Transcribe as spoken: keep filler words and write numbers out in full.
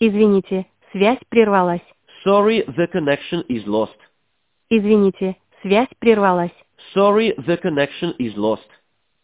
Извините, связь прервалась. Sorry, the connection is lost. Извините, связь прервалась. Sorry, the connection is lost.